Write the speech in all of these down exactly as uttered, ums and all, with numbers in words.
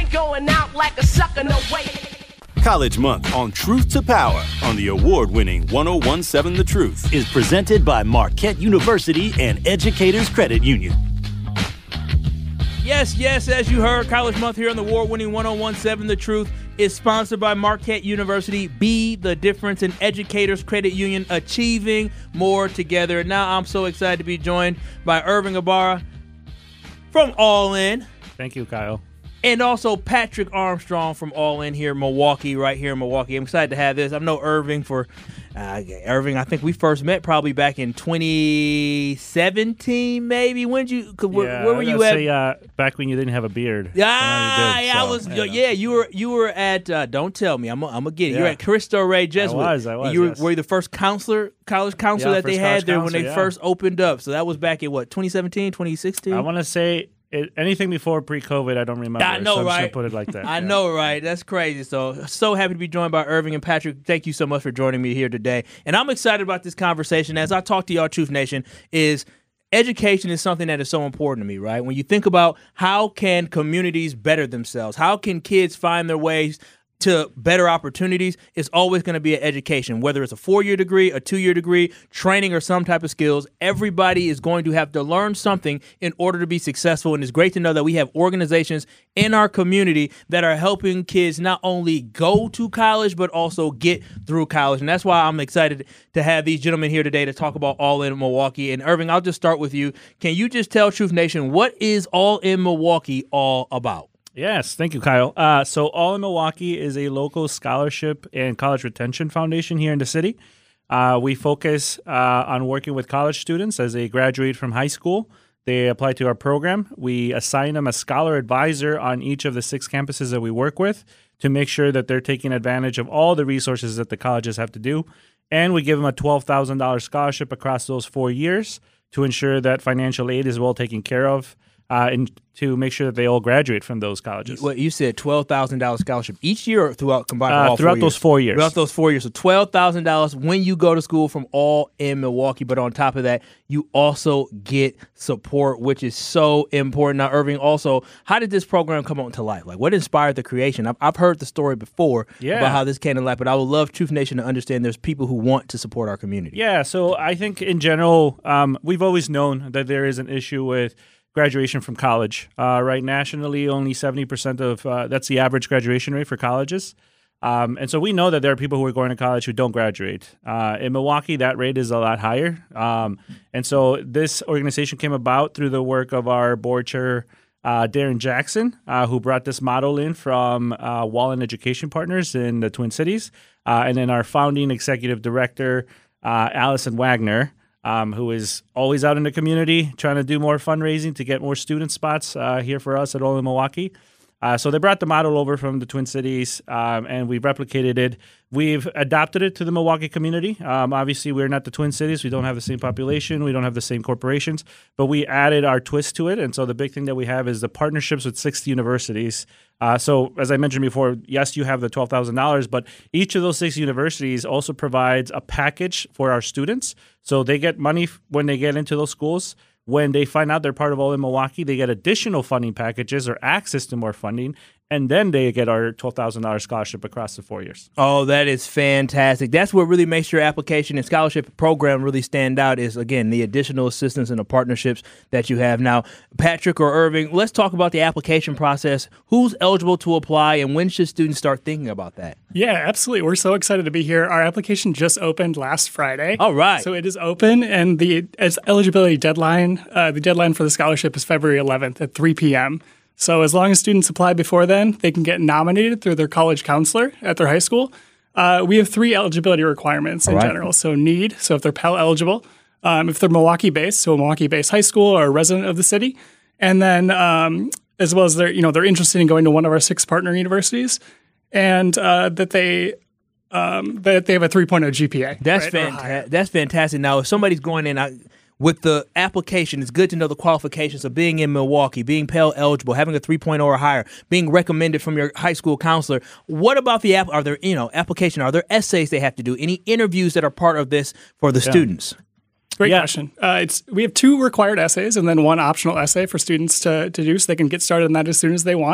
going out like a sucker, no way. College Month on Truth to Power on the award-winning one oh one seven The Truth is presented by Marquette University and Educators Credit Union. Yes, yes, as you heard, College Month here on the award-winning one oh one seven The Truth is sponsored by Marquette University. Be the difference in Educators Credit Union, achieving more together. Now I'm so excited to be joined by Irving Ibarra from All In. Thank you, Kyle. And also Patrick Armstrong from All In here in Milwaukee, right here in Milwaukee. I'm excited to have this. I've known Irving for, uh, Irving, I think we first met probably back in twenty seventeen, maybe. When did you, where, yeah, where were you at? Say, uh, back when you didn't have a beard. Yeah, did, yeah, so, I was, yeah, yeah, you were you were at, uh, don't tell me, I'm going to get it. Yeah. You were at Cristo Rey Jesuit. I was, I was, You were, yes. were you the first counselor, college counselor Yeah, that they first had college there when counselor, they yeah. first opened up? So that was back in, what, twenty seventeen, twenty sixteen? I want to say... It, anything before pre-COVID, I don't remember. I know, so I'm right? just gonna put it like that. I yeah. know, right? That's crazy. So, so happy to be joined by Irving and Patrick. Thank you so much for joining me here today. And I'm excited about this conversation. As I talk to y'all, Truth Nation, is education is something that is so important to me, right? When you think about how can communities better themselves, how can kids find their ways to better opportunities, it's always going to be an education, whether it's a four-year degree, a two-year degree, training, or some type of skills. Everybody is going to have to learn something in order to be successful, and it's great to know that we have organizations in our community that are helping kids not only go to college, but also get through college, and that's why I'm excited to have these gentlemen here today to talk about All In Milwaukee. And Irving, I'll just start with you. Can you just tell Truth Nation, what is All In Milwaukee all about? Yes, thank you, Kyle. Uh, so All in Milwaukee is a local scholarship and college retention foundation here in the city. Uh, we focus uh, on working with college students as they graduate from high school. They apply to our program. We assign them a scholar advisor on each of the six campuses that we work with to make sure that they're taking advantage of all the resources that the colleges have to do. And we give them a twelve thousand dollars scholarship across those four years to ensure that financial aid is well taken care of. Uh, and to make sure that they all graduate from those colleges. Well, you said twelve thousand dollars scholarship each year or throughout combined uh, all throughout four those years? four years. Throughout those four years. So twelve thousand dollars when you go to school from All In Milwaukee. But on top of that, you also get support, which is so important. Now, Irving, also, how did this program come on to life? Like, what inspired the creation? I've, I've heard the story before yeah. about how this came to life, but I would love Truth Nation to understand there's people who want to support our community. Yeah, so I think in general, um, we've always known that there is an issue with graduation from college. Uh, right, nationally, only seventy percent of uh, that's the average graduation rate for colleges. Um, and so we know that there are people who are going to college who don't graduate. Uh, in Milwaukee, that rate is a lot higher. Um, and so this organization came about through the work of our board chair, uh, Darren Jackson, uh, who brought this model in from uh, Wallen Education Partners in the Twin Cities. Uh, and then our founding executive director, uh, Allison Wagner, Um, who is always out in the community trying to do more fundraising to get more student spots uh, here for us at All in Milwaukee. Uh, so they brought the model over from the Twin Cities, um, and we've replicated it. We've adopted it to the Milwaukee community. Um, obviously, we're not the Twin Cities. We don't have the same population. We don't have the same corporations, but we added our twist to it. And so the big thing that we have is the partnerships with six universities. Uh, so as I mentioned before, yes, you have the twelve thousand dollars, but each of those six universities also provides a package for our students. So they get money when they get into those schools. When they find out they're part of All in Milwaukee, they get additional funding packages or access to more funding, and then they get our twelve thousand dollars scholarship across the four years. Oh, that is fantastic. That's what really makes your application and scholarship program really stand out is, again, the additional assistance and the partnerships that you have. Now, Patrick or Irving, let's talk about the application process. Who's eligible to apply, and when should students start thinking about that? Yeah, absolutely. We're so excited to be here. Our application just opened last Friday. All right. So it is open, and the as eligibility deadline, uh, the deadline for the scholarship is February eleventh at three p.m., So as long as students apply before then, they can get nominated through their college counselor at their high school. Uh, we have three eligibility requirements in right. general. So need, so if they're Pell eligible, um, if they're Milwaukee-based, so a Milwaukee-based high school or a resident of the city, and then um, as well as they're, you know, they're interested in going to one of our six partner universities, and uh, that they um, that they have a three point oh G P A. That's right, fantastic. That's fantastic. Now, if somebody's going in, I, with the application, it's good to know the qualifications of being in Milwaukee, being Pell eligible, having a three point oh or higher, being recommended from your high school counselor. What about the app? Are there, you know, application? Are there essays they have to do? Any interviews that are part of this for the Yeah. students? Great Yeah. question. Uh, it's we have two required essays and then one optional essay for students to, to do so they can get started on that as soon as they want.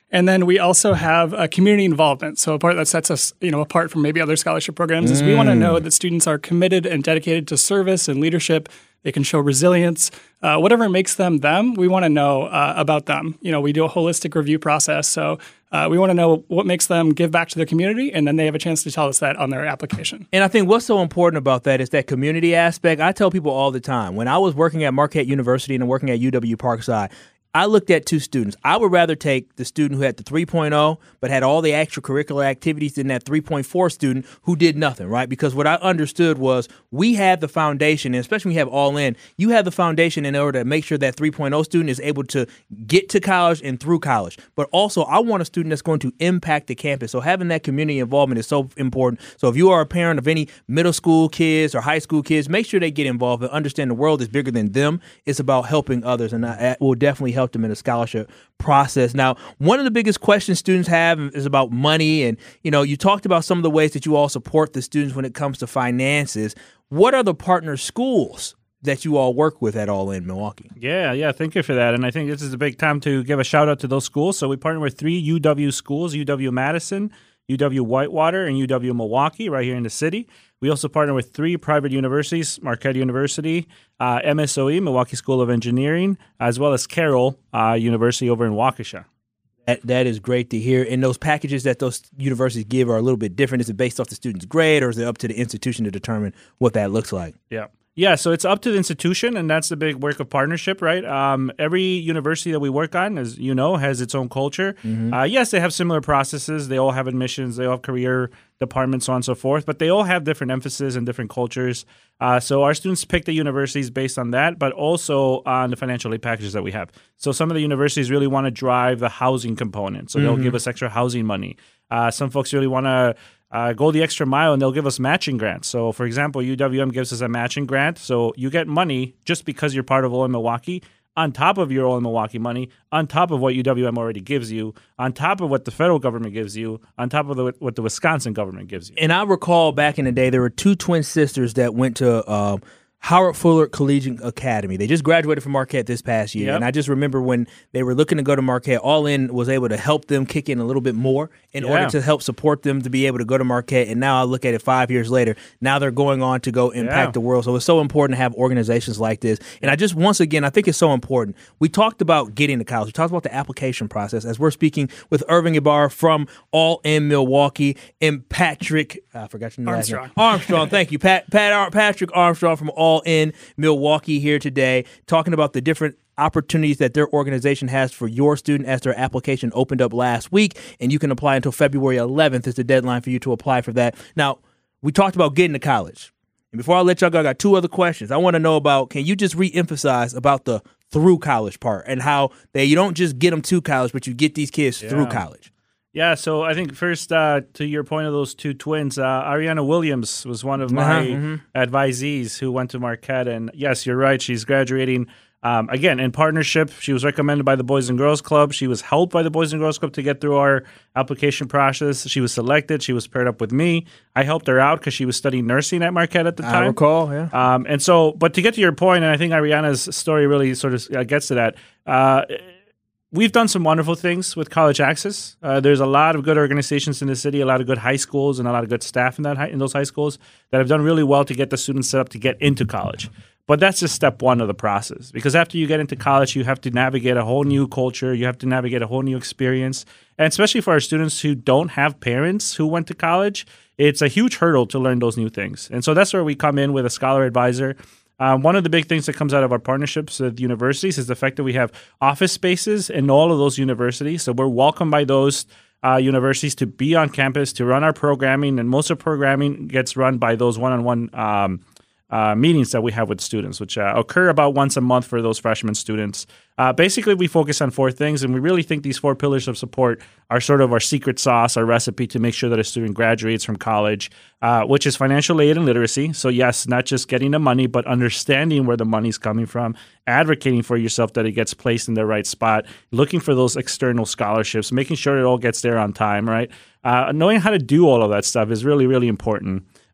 And then we also have uh, community involvement. So a part that sets us, you know, apart from maybe other scholarship programs is we want to know that students are committed and dedicated to service and leadership. They can show resilience. Uh, whatever makes them them, we want to know uh, about them. You know, we do a holistic review process. So uh, we want to know what makes them give back to their community, and then they have a chance to tell us that on their application. And I think what's so important about that is that community aspect. I tell people all the time, when I was working at Marquette University and working at U W Parkside, I looked at two students. I would rather take the student who had the three point oh but had all the extracurricular activities than that three point four student who did nothing, right? Because what I understood was we had the foundation, and especially when you have all in, you have the foundation in order to make sure that three point oh student is able to get to college and through college. But also, I want a student that's going to impact the campus. So having that community involvement is so important. So if you are a parent of any middle school kids or high school kids, make sure they get involved and understand the world is bigger than them. It's about helping others, and that will definitely help them in a scholarship process. Now, one of the biggest questions students have is about money, and you know, you talked about some of the ways that you all support the students when it comes to finances. What are the partner schools that you all work with at All In Milwaukee? Yeah, yeah, thank you for that. And I think this is a big time to give a shout out to those schools. So we partner with three U W schools: U W Madison, U W Whitewater, and U W Milwaukee, right here in the city. We also partner with three private universities: Marquette University, uh, M S O E, Milwaukee School of Engineering, as well as Carroll uh, University over in Waukesha. That, that is great to hear. And those packages that those universities give are a little bit different. Is it based off the student's grade, or is it up to the institution to determine what that looks like? Yeah. Yeah, so it's up to the institution, and that's the big work of partnership, right? Um, every university that we work on, as you know, has its own culture. Mm-hmm. Uh, yes, they have similar processes. They all have admissions. They all have career departments, so on and so forth. But they all have different emphasis and different cultures. Uh, so our students pick the universities based on that, but also on the financial aid packages that we have. So some of the universities really want to drive the housing component. So mm-hmm. they'll give us extra housing money. Uh, some folks really want to Uh, go the extra mile, and they'll give us matching grants. So, for example, U W M gives us a matching grant. So you get money just because you're part of All In Milwaukee, on top of your All In Milwaukee money, on top of what U W M already gives you, on top of what the federal government gives you, on top of the, what the Wisconsin government gives you. And I recall back in the day, there were two twin sisters that went to uh, Howard Fuller Collegiate Academy. They just graduated from Marquette this past year. Yep. And I just remember when they were looking to go to Marquette, All In was able to help them kick in a little bit more in yeah. order to help support them to be able to go to Marquette. And now I look at it five years later. Now they're going on to go impact yeah. the world. So it's so important to have organizations like this. And I just, once again, I think it's so important. We talked about getting to college. We talked about the application process as we're speaking with Irving Ibarra from All In Milwaukee and Patrick, I forgot your name. Armstrong. Armstrong, thank you. Pat, Pat, Patrick Armstrong from All All In Milwaukee here today, talking about the different opportunities that their organization has for your student as their application opened up last week, and you can apply until February eleventh is the deadline for you to apply for that. Now, we talked about getting to college. And before I let y'all go, I got two other questions. I want to know about, can you just re-emphasize about the through college part and how they, you don't just get them to college, but you get these kids yeah. through college? Yeah, so I think first, uh, to your point of those two twins, uh, Ariana Williams was one of my uh-huh, mm-hmm. advisees who went to Marquette. And yes, you're right. She's graduating, um, again, in partnership. She was recommended by the Boys and Girls Club. She was helped by the Boys and Girls Club to get through our application process. She was selected. She was paired up with me. I helped her out because she was studying nursing at Marquette at the time. I recall, yeah. Um, and so, but to get to your point, and I think Ariana's story really sort of uh, gets to that, uh, we've done some wonderful things with College Access. Uh, there's a lot of good organizations in the city, a lot of good high schools, and a lot of good staff in that high, in those high schools that have done really well to get the students set up to get into college. But that's just step one of the process, because after you get into college, you have to navigate a whole new culture. You have to navigate a whole new experience. And especially for our students who don't have parents who went to college, it's a huge hurdle to learn those new things. And so that's where we come in with a scholar advisor. Um, one of the big things that comes out of our partnerships with universities is the fact that we have office spaces in all of those universities. So we're welcomed by those uh, universities to be on campus, to run our programming, and most of programming gets run by those one-on-one um, uh, meetings that we have with students, which uh, occur about once a month for those freshman students. Uh, basically, we focus on four things, and we really think these four pillars of support are sort of our secret sauce, our recipe to make sure that a student graduates from college, uh, which is financial aid and literacy. So yes, not just getting the money, but understanding where the money's coming from, advocating for yourself that it gets placed in the right spot, looking for those external scholarships, making sure it all gets there on time, right? Uh, knowing how to do all of that stuff is really, really important.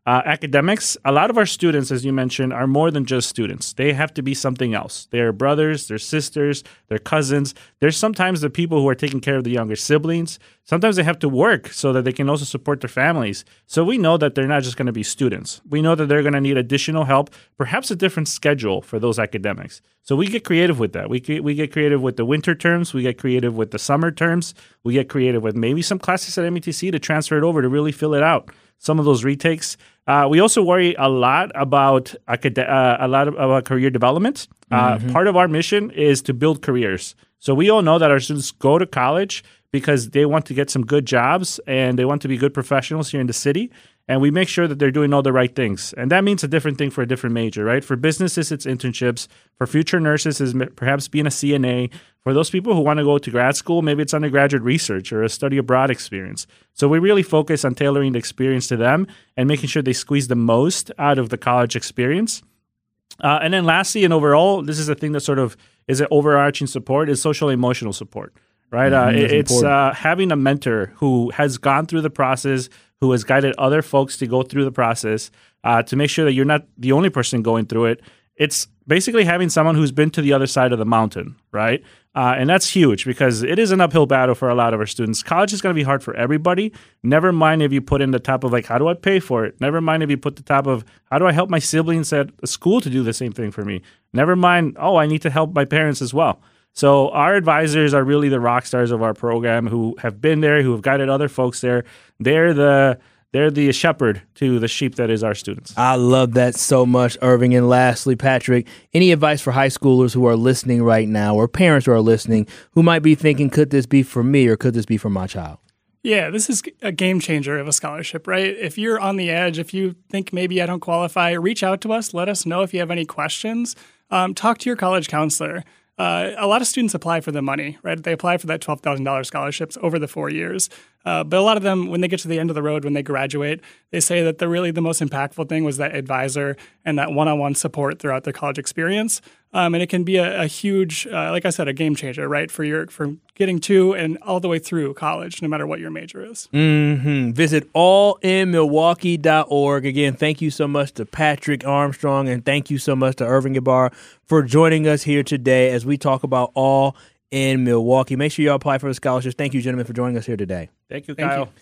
Uh, academics, a lot of our students, as you mentioned, are more than just students. They have to be something else. They're brothers, they're sisters, they're cousins. There's sometimes the people who are taking care of the younger siblings. Sometimes they have to work so that they can also support their families. So we know that they're not just going to be students. We know that they're going to need additional help, perhaps a different schedule for those academics. So we get creative with that. We get, we get creative with the winter terms. We get creative with the summer terms. We get creative with maybe some classes at M E T C to transfer it over to really fill it out. Some of those retakes. Uh, we also worry a lot about acad- uh, a lot of, about career development. Uh, mm-hmm. Part of our mission is to build careers. So we all know that our students go to college because they want to get some good jobs and they want to be good professionals here in the city. And we make sure that they're doing all the right things. And that means a different thing for a different major, right? For businesses, it's internships. For future nurses, is perhaps being a C N A. For those people who want to go to grad school, maybe it's undergraduate research or a study abroad experience. So we really focus on tailoring the experience to them and making sure they squeeze the most out of the college experience. Uh, and then lastly, and overall, this is a thing that sort of is an overarching support, is social emotional support, right? Mm-hmm, uh, it, it's uh, having a mentor who has gone through the process, who has guided other folks to go through the process uh, to make sure that you're not the only person going through it. It's basically having someone who's been to the other side of the mountain, right? Uh, and that's huge because it is an uphill battle for a lot of our students. College is going to be hard for everybody. Never mind if you put in the top of like, how do I pay for it? Never mind if you put the top of, how do I help my siblings at school to do the same thing for me? Never mind, oh, I need to help my parents as well. So our advisors are really the rock stars of our program who have been there, who have guided other folks there. They're the they're the shepherd to the sheep that is our students. I love that so much, Irving. And lastly, Patrick, any advice for high schoolers who are listening right now or parents who are listening who might be thinking, could this be for me or could this be for my child? Yeah, this is a game changer of a scholarship, right? If you're on the edge, if you think maybe I don't qualify, reach out to us. Let us know if you have any questions. Um, talk to your college counselor. Uh, a lot of students apply for the money, right? They apply for that twelve thousand dollars scholarships over the four years. Uh, but a lot of them, when they get to the end of the road, when they graduate, they say that the really the most impactful thing was that advisor and that one-on-one support throughout their college experience. Um, and it can be a, a huge, uh, like I said, a game changer, right? For your for getting to and all the way through college, no matter what your major is. Mm-hmm. Visit all in milwaukee dot org. Again, thank you so much to Patrick Armstrong and thank you so much to Irving Ibarra for joining us here today as we talk about All in Milwaukee. Make sure you apply for the scholarships. Thank you, gentlemen, for joining us here today. Thank you, Thank Kyle. you.